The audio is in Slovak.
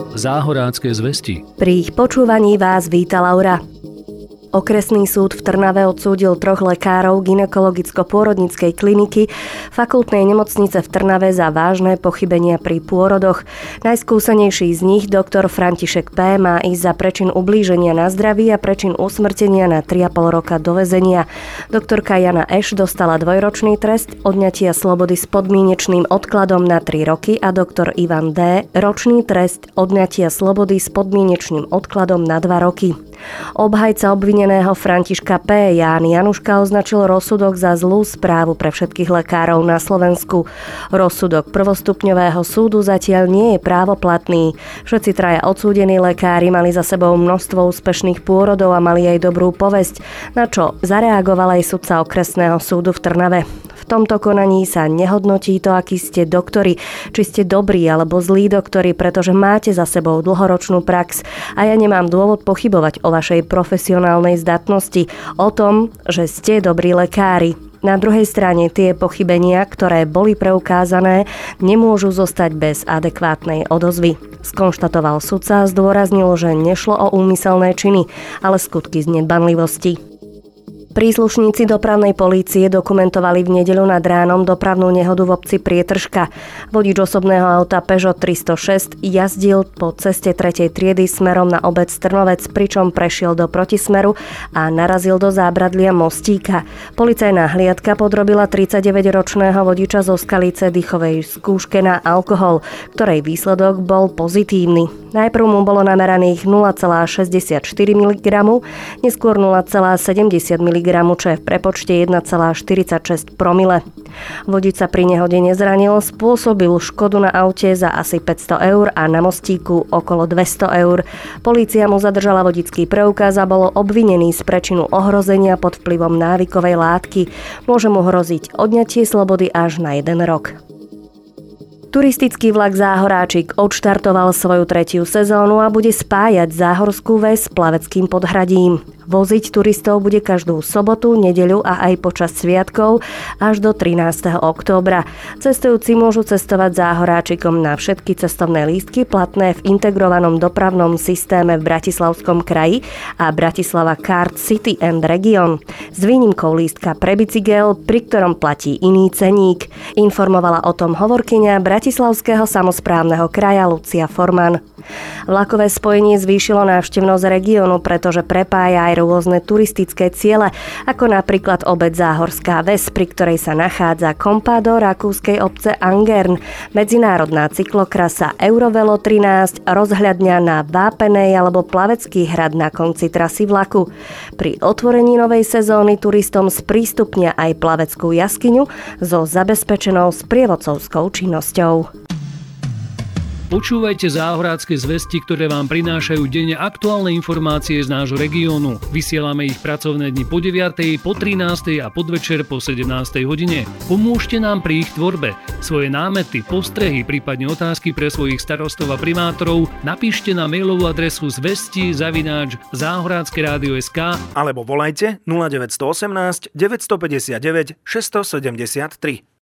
Záhorácké zvesti. Pri ich počúvaní vás víta Laura. Okresný súd v Trnave odsúdil 3 lekárov gynekologicko-pôrodníckej kliniky fakultnej nemocnice v Trnave za vážne pochybenia pri pôrodoch. Najskúsenejší z nich, doktor František P., má ísť za prečin ublíženia na zdraví a prečin usmrtenia na 3,5 roka do väzenia. Doktorka Jana Eš dostala 2-ročný trest odňatia slobody s podmienečným odkladom na 3 roky a doktor Ivan D. ročný trest odňatia slobody s podmienečným odkladom na 2 roky. Obhajca obvineného Františka P. Ján Januška označil rozsudok za zlú správu pre všetkých lekárov na Slovensku. Rozsudok prvostupňového súdu zatiaľ nie je právoplatný. Všetci 3 odsúdení lekári mali za sebou množstvo úspešných pôrodov a mali aj dobrú povesť, na čo zareagoval aj sudca okresného súdu v Trnave. V tomto konaní sa nehodnotí to, akí ste doktori, či ste dobrí alebo zlí doktori, pretože máte za sebou dlhoročnú prax a ja nemám dôvod pochybovať o vašej profesionálnej zdatnosti, o tom, že ste dobrí lekári. Na druhej strane tie pochybenia, ktoré boli preukázané, nemôžu zostať bez adekvátnej odozvy. Skonštatoval sudca a zdôraznil, že nešlo o úmyselné činy, ale skutky z nedbanlivosti. Príslušníci dopravnej polície dokumentovali v nedeľu nad ránom dopravnú nehodu v obci Prietržka. Vodič osobného auta Peugeot 306 jazdil po ceste 3. triedy smerom na obec Trnovec, pričom prešiel do protismeru a narazil do zábradlia mostíka. Policajná hliadka podrobila 39-ročného vodiča zo Skalice dýchovej skúške na alkohol, ktorej výsledok bol pozitívny. Najprv mu bolo nameraných 0,64 mg, neskôr 0,70 mg, čo je v prepočte 1,46 promile. Vodič sa pri nehode nezranil, spôsobil škodu na aute za asi 500 eur a na mostíku okolo 200 eur. Polícia mu zadržala vodický preukaz a bolo obvinený z prečinu ohrozenia pod vplyvom návykovej látky. Môže mu hroziť odňatie slobody až na 1 rok. Turistický vlak Záhoráčik odštartoval svoju 3. sezónu a bude spájať Záhorskú Ves s Plaveckým podhradím. Voziť turistov bude každú sobotu, nedeľu a aj počas sviatkov až do 13. októbra. Cestujúci môžu cestovať Záhoráčikom na všetky cestovné lístky platné v integrovanom dopravnom systéme v Bratislavskom kraji a Bratislava Card City and Region. S výnimkou lístka pre bicykel, pri ktorom platí iný ceník. Informovala o tom hovorkyňa Bratislavského samosprávneho kraja Lucia Forman. Vlakové spojenie zvýšilo návštevnosť regiónu, pretože prepája aj rôzne turistické ciele, ako napríklad obec Záhorská Ves, pri ktorej sa nachádza kompádo rakúskej obce Angern, medzinárodná cyklokrasa Eurovelo 13, rozhľadňa na Vápenej alebo Plavecký hrad na konci trasy vlaku. Pri otvorení novej sezóny turistom sprístupnia aj Plaveckú jaskyňu so zabezpečenou sprievodcovskou činnosťou. Počúvajte Záhorácké zvesti, ktoré vám prinášajú denne aktuálne informácie z nášho regiónu. Vysielame ich pracovné dni po 9., po 13. a podvečer po 17. hodine. Pomôžte nám pri ich tvorbe. Svoje námety, postrehy, prípadne otázky pre svojich starostov a primátorov napíšte na mailovú adresu zvesti@zahorackeradio.sk alebo volajte 0918 959 673.